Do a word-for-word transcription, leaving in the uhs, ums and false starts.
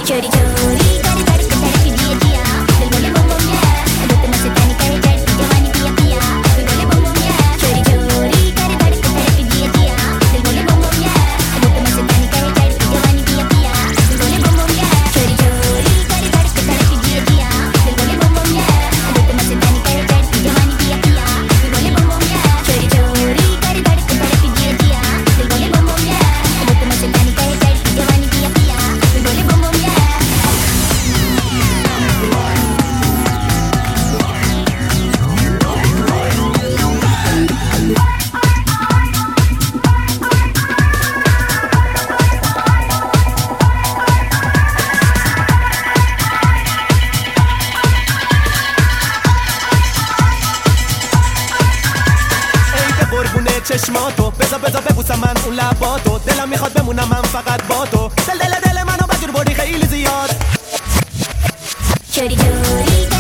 चोरी चोरी कर धड़क धड़क जिया जिया दिल बोले बम बम या रुत मस्तानी करे चढ़ती जवानी पिया पिया दिल बोले बम बम या चोरी चोरी कर धड़क धड़क जिया जिया दिल बोले बम बम या रुत मस्तानी करे चढ़ती जवानी पिया पिया दिल बोले बम बम या चोरी चोरी कर धड़क धड़क जिया जिया दिल बोले बम बम या रुत मस्तानी करे चढ़ती जवानी पिया पिया दिल बोले बम बम या चोरी चोरी कर धड़क धड़क जिया जिया दिल बोले बम बम या रुत मस्तानी करे चढ़ती जवानी पिया पिया दिल बोले बम बम या چشماتو بزا بزا ببوسم من اون لباتو دلم میخواد بمونم من فقط با تو دل دل دل منو بجور بردی خیلی زیاد چوری چوری